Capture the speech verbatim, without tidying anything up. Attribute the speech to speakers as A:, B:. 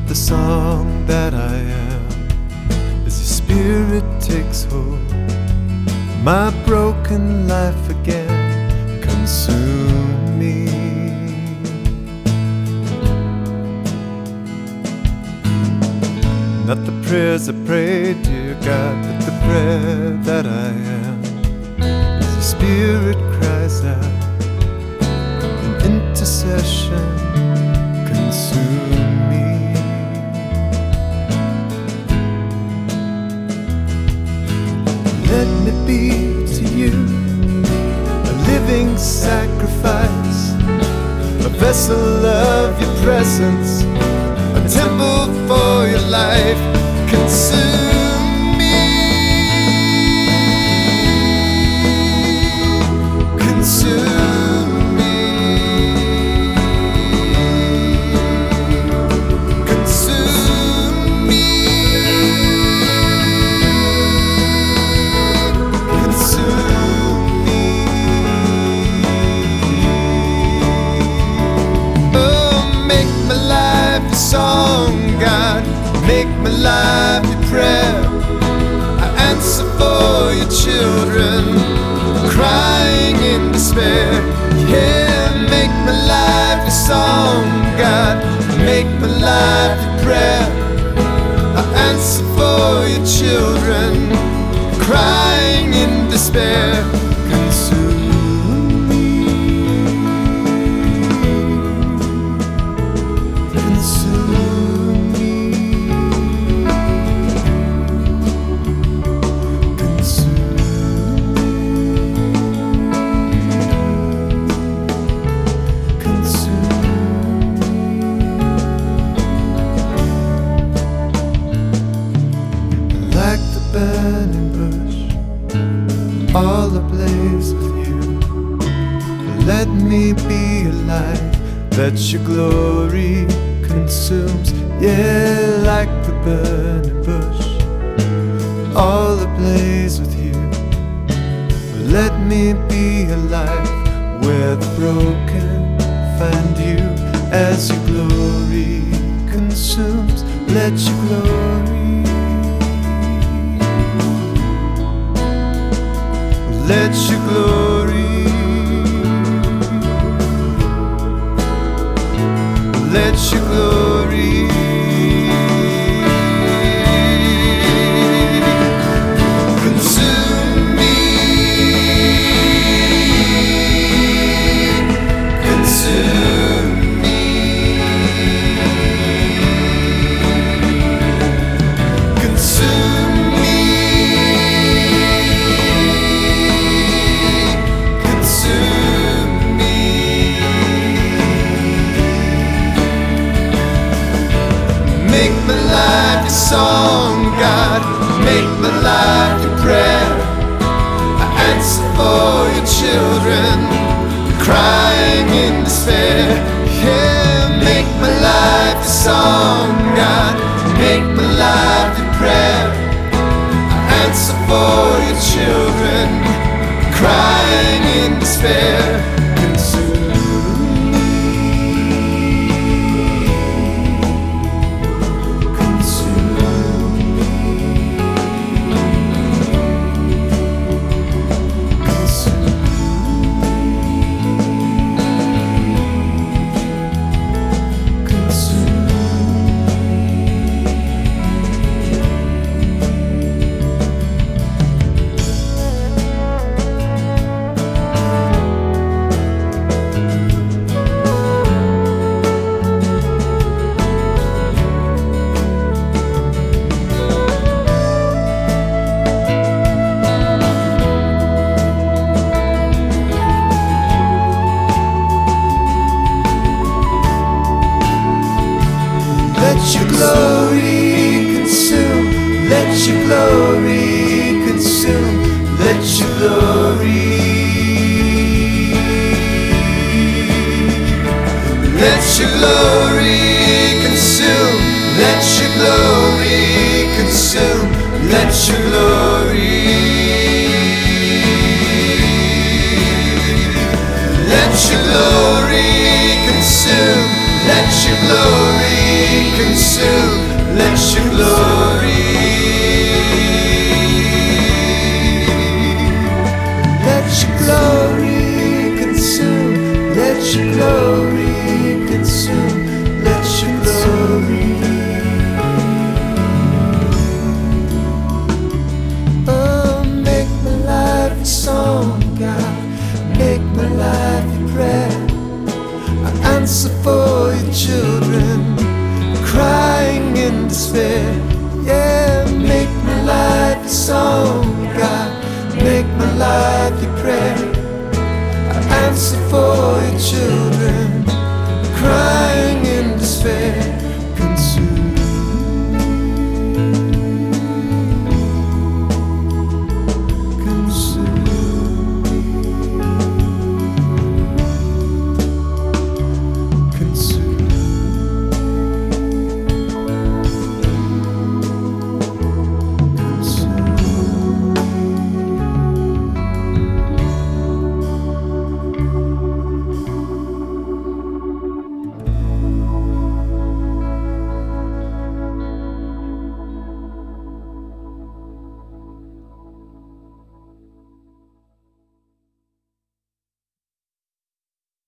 A: the song that I am, as your spirit takes hold. My broken life again, consume me. Not the prayers I prayed, dear God, but the prayer that I am, as your spirit cries out in intercession, consume me. Let me be to you a living sacrifice, a vessel of your presence, a temple for your life. Consume me, consume me, consume me, consume me. Oh, make my life a song, God. Make my life your prayer. I answer for your children crying in despair. Yeah, make my life your song, God. Make my life your prayer. I answer for your children crying in despair. Consume me, consume me. Burning bush, all ablaze with you. Let me be a light that your glory consumes. Yeah, like the burning bush, all ablaze with you. Let me be a light where the broken find you. As your glory consumes, let your glory, let your glory, let your glory, consume me, consume me, consume me. Make my life your song, God. Make my life your prayer. I answer for your children crying in despair. Yeah, make my life your song, God. Make my life your prayer. I answer for your children crying in despair. Let your glory consume, let your glory consume, let your glory, let your glory consume, let your glory consume, let your glory, let your glory consume, let your glory. consume. Let your glory, let your glory consume. Let your glory consume. Let your glory. Oh, make my life a song, God. Make my life a prayer. I answer for your children crying in despair. Yeah, make my life a song, God. Make my life your prayer. I answer for your children crying